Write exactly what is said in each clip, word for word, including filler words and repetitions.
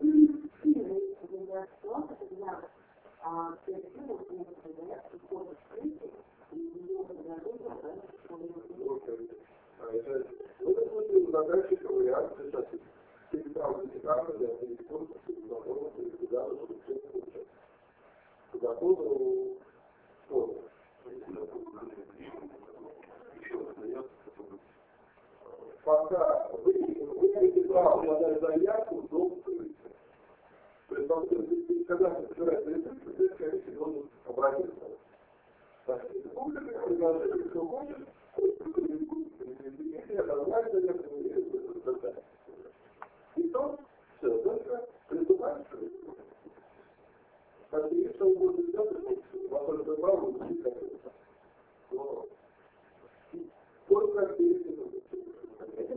Пока вы не имеете права подать заявку, долг скрыться. То есть, когда вы собираете рецепт, вы, конечно, должен обратиться. Так, если публика предложение, кто хочет, если это нормально, заявку не есть, и то, все, только приступаем к скрытию. Так, если что угодно сделать, вам только право будет как-то. Но только перед Это,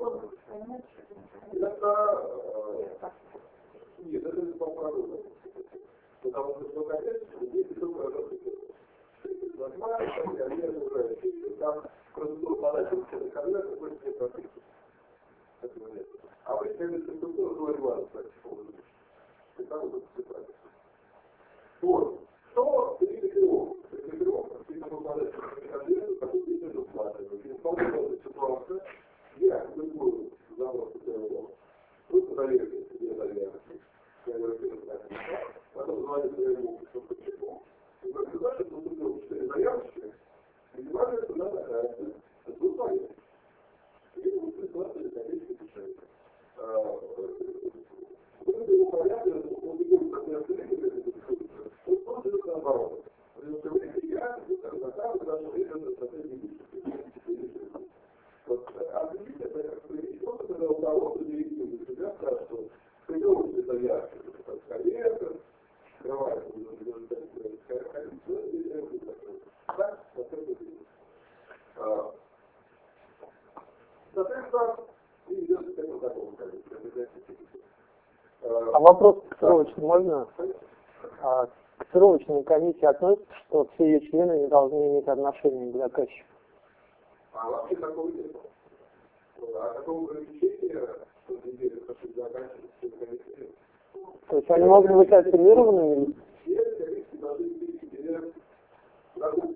нет, это не по-правилу. Потому что, ну, конечно, здесь только нормально, карьера уже, там процедура подачи, это карьера, какой-то не профессия. Этого нет. А вы, конечно, структура два глаза, кстати, помните. И там вот все правильно. Вот. Что перекрывок? Перекрывок, перекрывок подачи, карьера, какой-то не рассматривают. И вполне ситуация, я любую запрос сделал. Просто доверие, себе доверие. Я говорю, что это так. Потом звонит своему, что почему. И вы знаете, что вы делаете четыре заявочки, и важно, что надо нравится. Это вы поняли. И вот ситуация, конечно, решает. Вы его порядке, он не будет так не отделить, он тоже идет наоборот. Потому что вы я, на самом деле, даже это совсем не вот, а видите, это как бы не просто когда у кого-то директивы себя скажут, что придумывают это я, как коллега, скрывают, количество, и это так, вот это видно. Соответственно, и идет к этому такому количеству. А вопрос к срочной можно? А, к срочной комиссии относится, что все ее члены не должны иметь отношения к заказчику? А вообще такого нет. А такого ограничения, что неделю хочу заканчивать, все комиссии. То есть они могут быть аффилированными? Все комиссии должны быть интересны.